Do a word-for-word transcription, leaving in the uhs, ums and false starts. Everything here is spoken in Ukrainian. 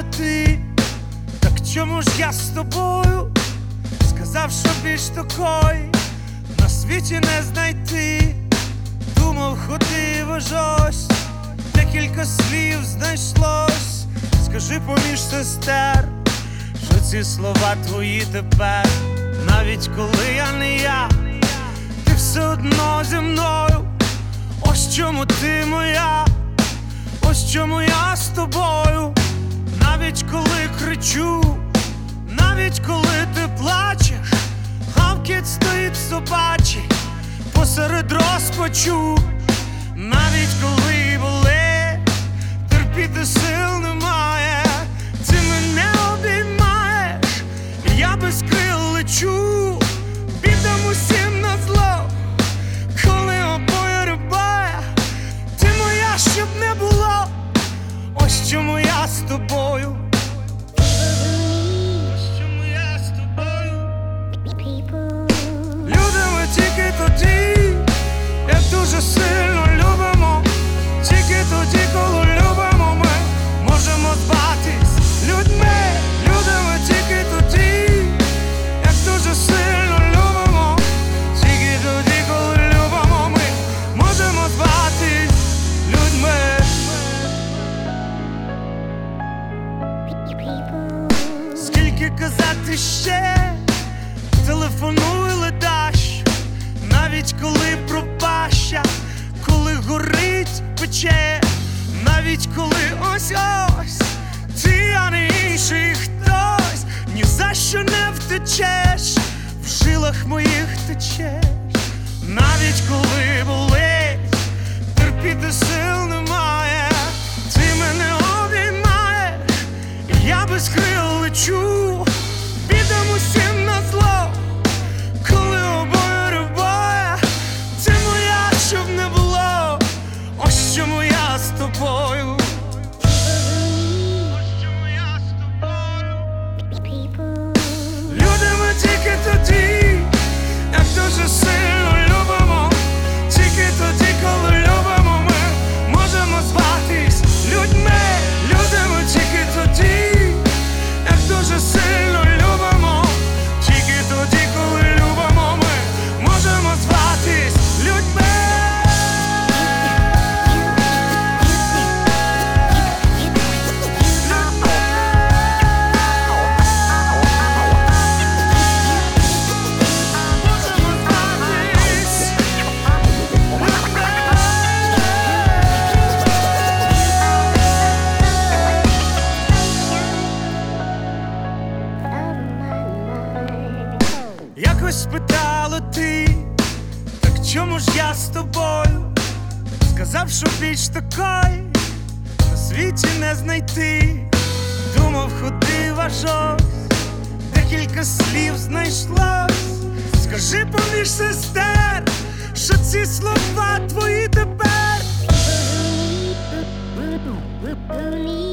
ти, так чому ж я з тобою? Сказав, що більш такої на світі не знайти. Думав, ходив аж ось, декілька слів знайшлось. Скажи поміж сестер, що ці слова твої тепер. Навіть коли я не я, ти все одно зі мною. Ось чому ти моя, ось чому я з тобою. Навіть коли кричу, навіть коли ти плачеш, гавкіт стоїть собачий посеред розпачу. Навіть коли болить, терпіти сил немає, ти мене обіймаєш, і я без крил лечу. Бідам усім назло, коли обоє рибає, ти моя, щоб не було. Ось чому я з тобою. Ось чому я з тобою. Любимо тільки тоді, як дуже сильно любимо. Тільки тоді, коли любимо, ми можемо зватись людьми. Любимо тільки тоді, як дуже сильно любимо. Тільки тоді, коли любимо, ми можемо зватись людьми. Скільки казати ще, телефонуй ледаш, навіть коли пропаща, коли горить пече, навіть коли ось-ось ти, а не інший хтось. Ні за що не втечеш, в жилах моїх течеш. Навіть коли болить, терпіти сил немає, ти мене обіймаєш, і я без крил лечу. Бідам усім назло, коли обоє рибає, ти моя, щоб не було. Ось чому я з тобою. Ось чому я з тобою. Любимо тільки тоді, як дуже сильно любимо. Тільки тоді, коли любимо, ми можемо зватись людьми. Любимо тільки тоді, як дуже сильно любимо. Тільки тоді, коли любимо, ми можемо зватись людьми. Якось спитала ти, так чому ж я з тобою? Сказав, що більш такої на світі не знайти. Думав, ходив аж ось, декілька слів знайшлось. Скажи поміж сестер, що ці слова твої тепер.